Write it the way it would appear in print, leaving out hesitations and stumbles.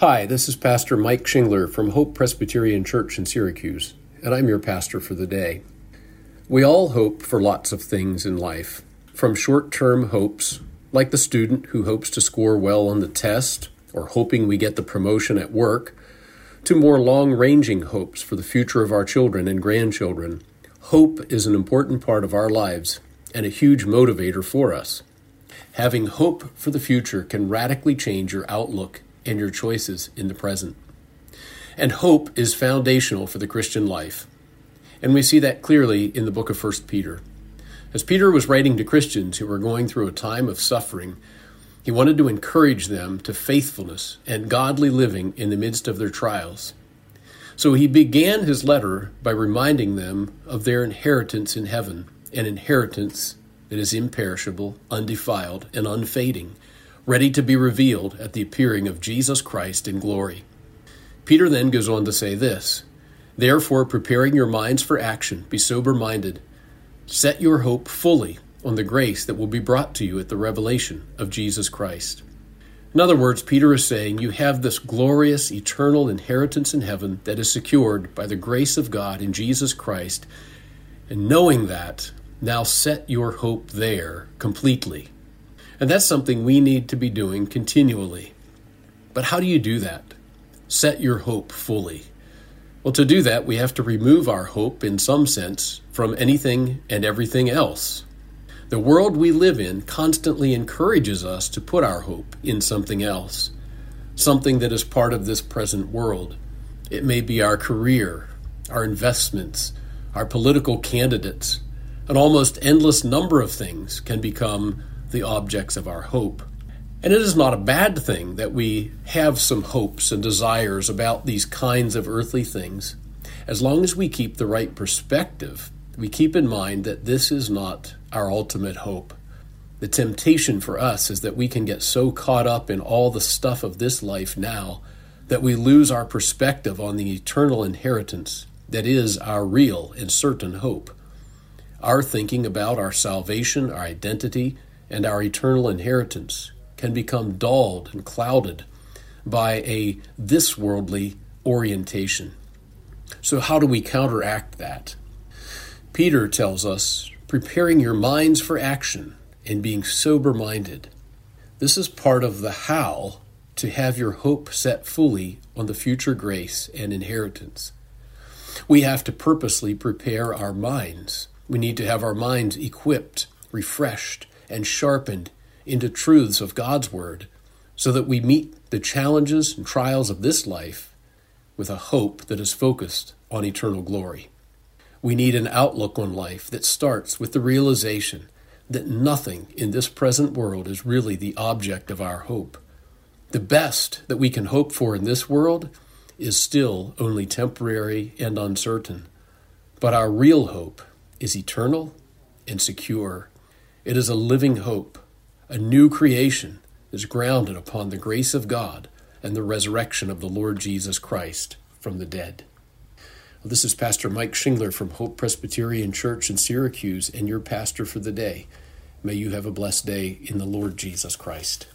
Hi, this is Pastor Mike Shingler from Hope Presbyterian Church in Syracuse, and I'm your pastor for the day. We all hope for lots of things in life, from short-term hopes, like the student who hopes to score well on the test or hoping we get the promotion at work, to more long-ranging hopes for the future of our children and grandchildren. Hope is an important part of our lives and a huge motivator for us. Having hope for the future can radically change your outlook and your choices in the present. And hope is foundational for the Christian life. And we see that clearly in the book of 1 Peter. As Peter was writing to Christians who were going through a time of suffering, he wanted to encourage them to faithfulness and godly living in the midst of their trials. So he began his letter by reminding them of their inheritance in heaven, an inheritance that is imperishable, undefiled, and unfading, ready to be revealed at the appearing of Jesus Christ in glory. Peter then goes on to say this, "Therefore, preparing your minds for action, be sober-minded. Set your hope fully on the grace that will be brought to you at the revelation of Jesus Christ." In other words, Peter is saying you have this glorious, eternal inheritance in heaven that is secured by the grace of God in Jesus Christ. And knowing that, now set your hope there completely. And that's something we need to be doing continually. But how do you do that? Set your hope fully. Well, to do that, we have to remove our hope, in some sense, from anything and everything else. The world we live in constantly encourages us to put our hope in something else, something that is part of this present world. It may be our career, our investments, our political candidates. An almost endless number of things can become the objects of our hope. And it is not a bad thing that we have some hopes and desires about these kinds of earthly things. As long as we keep the right perspective, we keep in mind that this is not our ultimate hope. The temptation for us is that we can get so caught up in all the stuff of this life now that we lose our perspective on the eternal inheritance that is our real and certain hope. Our thinking about our salvation, our identity, and our eternal inheritance can become dulled and clouded by a this-worldly orientation. So how do we counteract that? Peter tells us, preparing your minds for action and being sober-minded. This is part of the how to have your hope set fully on the future grace and inheritance. We have to purposely prepare our minds. We need to have our minds equipped, refreshed, and sharpened into truths of God's Word so that we meet the challenges and trials of this life with a hope that is focused on eternal glory. We need an outlook on life that starts with the realization that nothing in this present world is really the object of our hope. The best that we can hope for in this world is still only temporary and uncertain, but our real hope is eternal and secure. It is a living hope, a new creation that is grounded upon the grace of God and the resurrection of the Lord Jesus Christ from the dead. Well, this is Pastor Mike Shingler from Hope Presbyterian Church in Syracuse and your pastor for the day. May you have a blessed day in the Lord Jesus Christ.